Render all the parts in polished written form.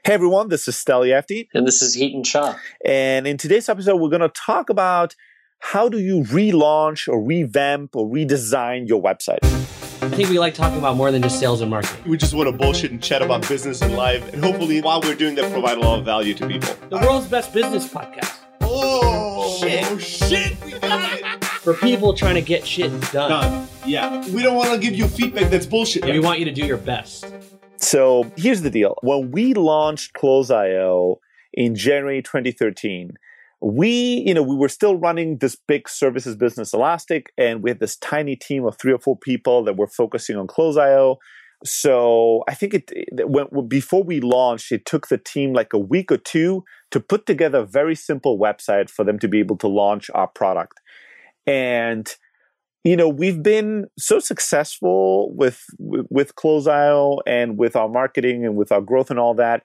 Hey everyone, this is Steli Efti. And this is Heaton Shah. And in today's episode, we're going to talk about how do you relaunch or revamp or redesign your website. I think we like talking about more than just sales and marketing. We just want to bullshit and chat about business and life. And hopefully, while we're doing that, provide a lot of value to people. The world's best business podcast. Oh, shit. We got it. For people trying to get shit done. Yeah. We don't want to give you feedback that's bullshit. We want you to do your best. So here's the deal. When we launched Close.io in January 2013, we were still running this big services business, Elastic, and we had this tiny team of 3 or 4 people that were focusing on Close.io. So I think before we launched, it took the team like a week or 2 to put together a very simple website for them to be able to launch our product. And we've been so successful with Close.io and with our marketing and with our growth and all that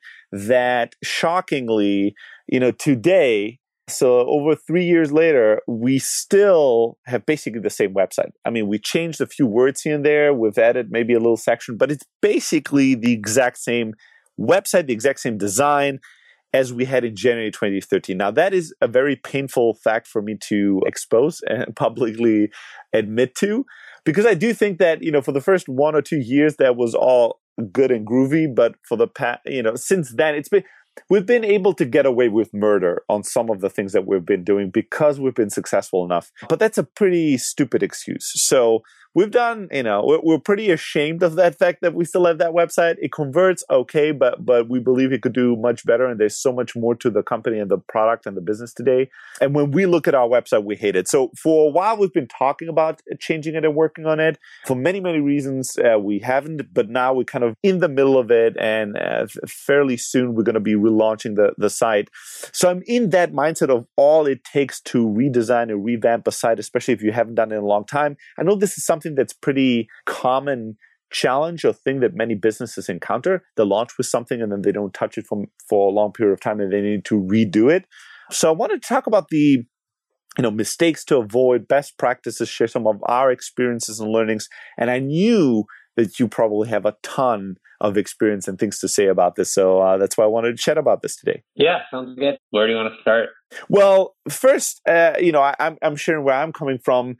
shockingly, today, so over 3 years later, we still have basically the same website. I mean, we changed a few words here and there. We've added maybe a little section, but it's basically the exact same website, the exact same design as we had in January 2013. Now, that is a very painful fact for me to expose and publicly admit to, because I do think that, for the first 1 or 2 years, that was all good and groovy. But for the past, since then, we've been able to get away with murder on some of the things that we've been doing because we've been successful enough. But that's a pretty stupid excuse. So we've done, we're pretty ashamed of that fact that we still have that website. It converts okay, but we believe it could do much better. And there's so much more to the company and the product and the business today. And when we look at our website, we hate it. So for a while, we've been talking about changing it and working on it. For many, many reasons, we haven't. But now we're kind of in the middle of it. And fairly soon, we're going to be relaunching the site. So I'm in that mindset of all it takes to redesign and revamp a site, especially if you haven't done it in a long time. I know this is something that's pretty common challenge or thing that many businesses encounter. They launch with something and then they don't touch it for a long period of time and they need to redo it. So I wanted to talk about the mistakes to avoid, best practices, share some of our experiences and learnings. And I knew that you probably have a ton of experience and things to say about this. So that's why I wanted to chat about this today. Yeah, sounds good. Where do you want to start? Well, first, I'm sharing where I'm coming from.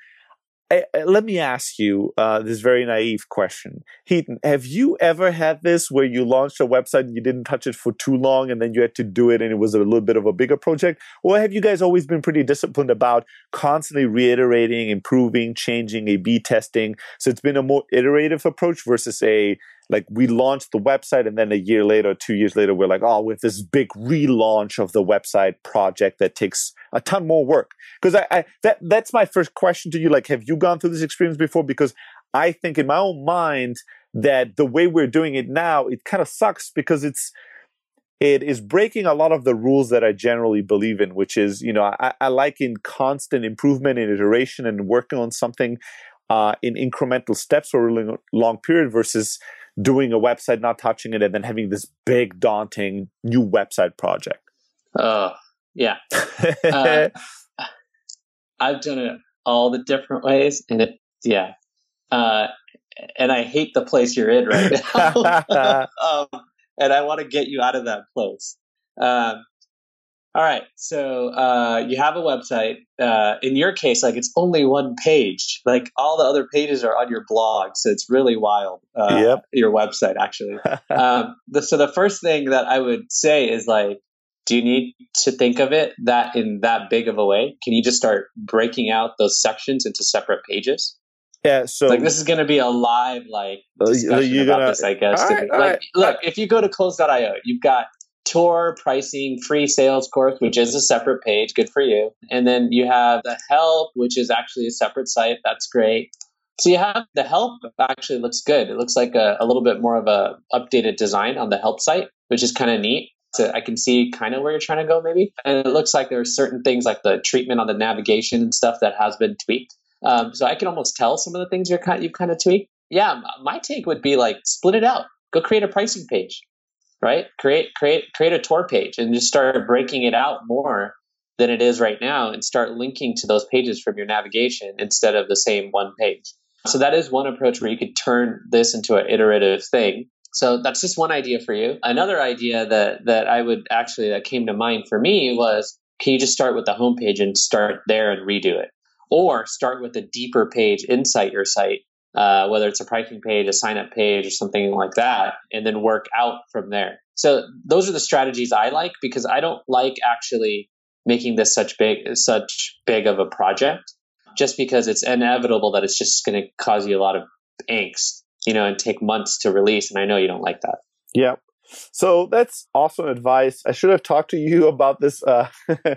Let me ask you this very naive question. Heaton, have you ever had this where you launched a website and you didn't touch it for too long and then you had to do it and it was a little bit of a bigger project? Or have you guys always been pretty disciplined about constantly reiterating, improving, changing, A/B testing? So it's been a more iterative approach versus we launched the website and then a year later, 2 years later, we're like, with this big relaunch of the website project that takes a ton more work. Because that's my first question to you. Like, have you gone through this experience before? Because I think in my own mind that the way we're doing it now, it kind of sucks because it is breaking a lot of the rules that I generally believe in, which is, I like in constant improvement and iteration and working on something in incremental steps for a really long period versus doing a website, not touching it, and then having this big, daunting new website project. Yeah. I've done it all the different ways, and and I hate the place you're in right now. And I want to get you out of that place. All right. So you have a website. In your case, it's only one page. All the other pages are on your blog. So it's really wild. Yep. Your website, actually. So the first thing that I would say is do you need to think of it that in that big of a way? Can you just start breaking out those sections into separate pages? Yeah. So this is going to be a live discussion about this, I guess. All right. Look, if you go to Close.io, you've got tour, pricing, free sales course, which is a separate page. Good for you. And then you have the help, which is actually a separate site. That's great. So you have the help actually looks good. It looks like a little bit more of a updated design on the help site, which is kind of neat. So I can see kind of where you're trying to go maybe. And it looks like there are certain things like the treatment on the navigation and stuff that has been tweaked. So I can almost tell some of the things you've kind of tweaked. Yeah, my take would be split it out. Go create a pricing page, right? Create a tour page and just start breaking it out more than it is right now and start linking to those pages from your navigation instead of the same one page. So that is one approach where you could turn this into an iterative thing. So that's just one idea for you. Another idea that came to mind for me was, can you just start with the homepage and start there and redo it? Or start with a deeper page inside your site, whether it's a pricing page, a sign up page, or something like that, and then work out from there. So those are the strategies I like, because I don't like actually making this such big of a project, just because it's inevitable that it's just going to cause you a lot of angst, and take months to release. And I know you don't like that. Yeah. So that's awesome advice. I should have talked to you about this a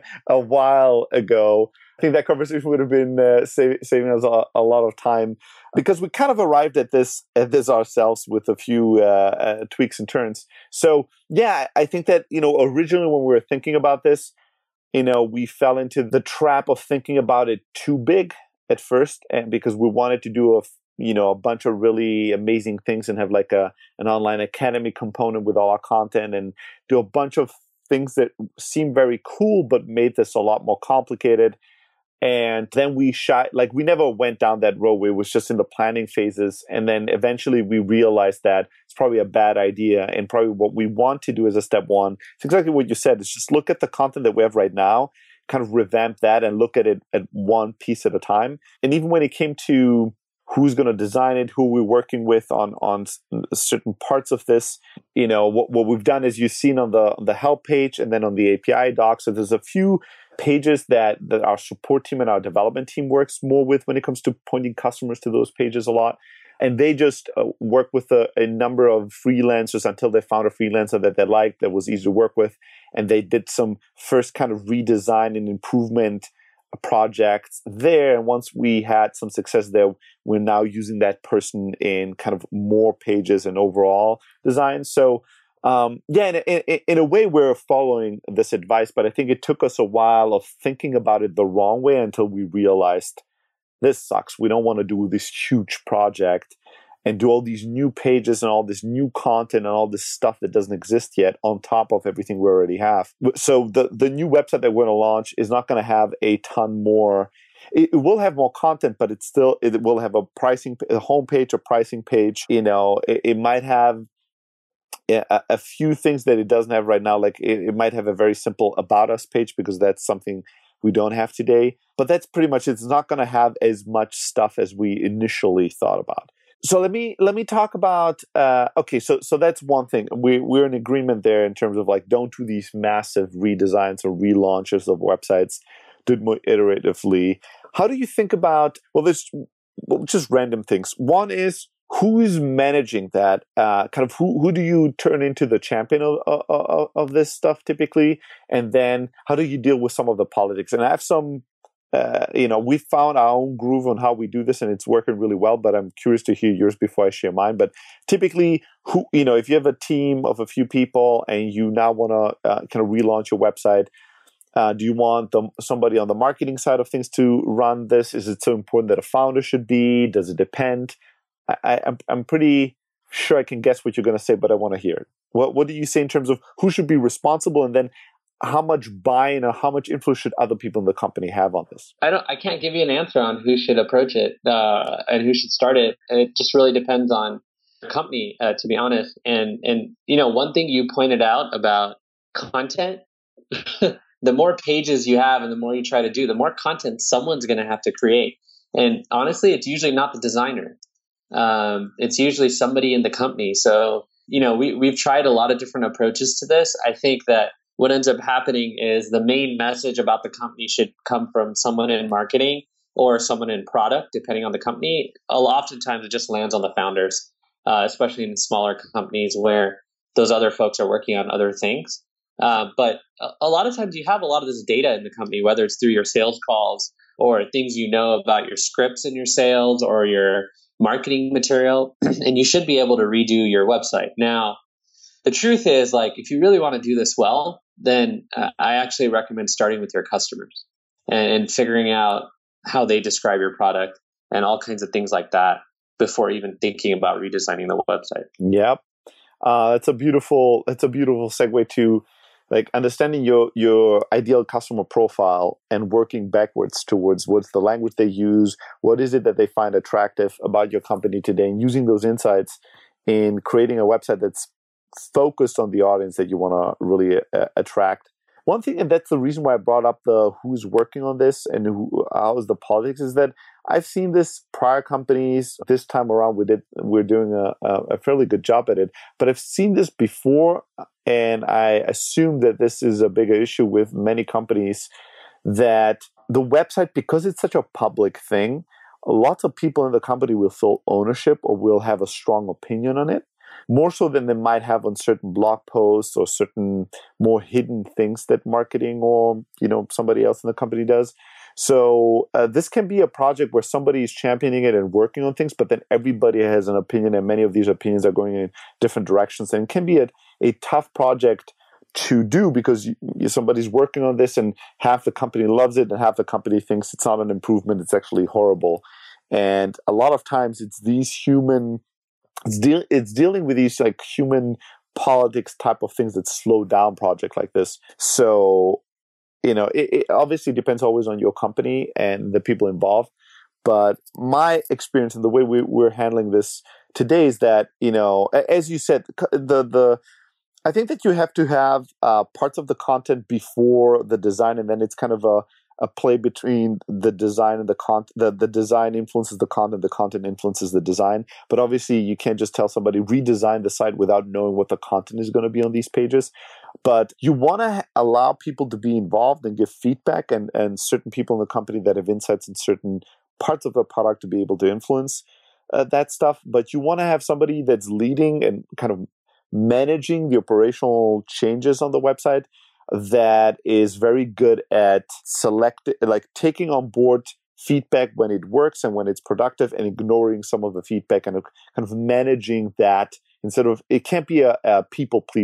while ago. I think that conversation would have been saving us a lot of time, because we kind of arrived at this ourselves with a few tweaks and turns. So yeah, I think that, originally when we were thinking about this, we fell into the trap of thinking about it too big at first, and because we wanted to do a bunch of really amazing things and have like an online academy component with all our content, and do a bunch of things that seem very cool but made this a lot more complicated. And then we never went down that road. It was just in the planning phases. And then eventually we realized that it's probably a bad idea. And probably what we want to do as a step one, it's exactly what you said, is just look at the content that we have right now, kind of revamp that and look at it at one piece at a time. And even when it came to who's going to design it, who we're working with on certain parts of this, what we've done is you've seen on the help page and then on the API doc. So there's a few pages that our support team and our development team works more with when it comes to pointing customers to those pages a lot. And they just work with a number of freelancers until they found a freelancer that they liked, that was easy to work with. And they did some first kind of redesign and improvement projects there. And once we had some success there, we're now using that person in kind of more pages and overall design. So in a way, we're following this advice, but I think it took us a while of thinking about it the wrong way until we realized this sucks. We don't want to do this huge project and do all these new pages and all this new content and all this stuff that doesn't exist yet on top of everything we already have. So the new website that we're going to launch is not going to have a ton more. It will have more content, but it will have a homepage, a pricing page. It might have a few things that it doesn't have right now. Like it might have a very simple about us page, because that's something we don't have today. But that's pretty much it. It's not going to have as much stuff as we initially thought about. So let me talk about so that's one thing. We're in agreement there in terms of like, don't do these massive redesigns or relaunches of websites. Do it more iteratively. How do you think about there's just random things. One is, who is managing that? Kind of who do you turn into the champion of this stuff typically? And then how do you deal with some of the politics? And I have some, we found our own groove on how we do this, and it's working really well, but I'm curious to hear yours before I share mine. But typically, if you have a team of a few people and you now want to kind of relaunch your website, do you want somebody on the marketing side of things to run this? Is it so important that a founder should be? Does it depend? I'm pretty sure I can guess what you're going to say, but I want to hear it. What do you say in terms of who should be responsible, and then how much buy-in or how much influence should other people in the company have on this? I can't give you an answer on who should approach it and who should start it. It just really depends on the company, to be honest. And one thing you pointed out about content, the more pages you have and the more you try to do, the more content someone's going to have to create. And honestly, it's usually not the designer. It's usually somebody in the company. So, we've tried a lot of different approaches to this. I think that what ends up happening is the main message about the company should come from someone in marketing or someone in product, depending on the company. Oftentimes it just lands on the founders, especially in smaller companies where those other folks are working on other things. But a lot of times you have a lot of this data in the company, whether it's through your sales calls or things about your scripts in your sales or your marketing material, and you should be able to redo your website. Now, the truth is, like, if you really want to do this well, then I actually recommend starting with your customers and figuring out how they describe your product and all kinds of things like that before even thinking about redesigning the website. Yep. It's a beautiful segue to like understanding your ideal customer profile and working backwards towards what's the language they use, what is it that they find attractive about your company today, and using those insights in creating a website that's focused on the audience that you want to really attract. One thing, and that's the reason why I brought up the who's working on this and how is the politics, is that I've seen this prior companies. This time around, we're doing a fairly good job at it. But I've seen this before, and I assume that this is a bigger issue with many companies, that the website, because it's such a public thing, lots of people in the company will feel ownership or will have a strong opinion on it, more so than they might have on certain blog posts or certain more hidden things that marketing or somebody else in the company does. So this can be a project where somebody is championing it and working on things, but then everybody has an opinion, and many of these opinions are going in different directions. And it can be a tough project to do because somebody's working on this and half the company loves it and half the company thinks it's not an improvement, it's actually horrible. And a lot of times it's these it's dealing with these like human politics type of things that slow down projects like this. So, it obviously depends always on your company and the people involved. But my experience and the way we're handling this today is that, as you said, I think that you have to have parts of the content before the design, and then it's kind of a play between the design and the content. The design influences the content influences the design. But obviously, you can't just tell somebody redesign the site without knowing what the content is going to be on these pages. But you want to allow people to be involved and give feedback, and certain people in the company that have insights in certain parts of the product to be able to influence that stuff. But you want to have somebody that's leading and kind of managing the operational changes on the website that is very good at taking on board feedback when it works and when it's productive, and ignoring some of the feedback and kind of managing that instead of, it can't be a people pleaser.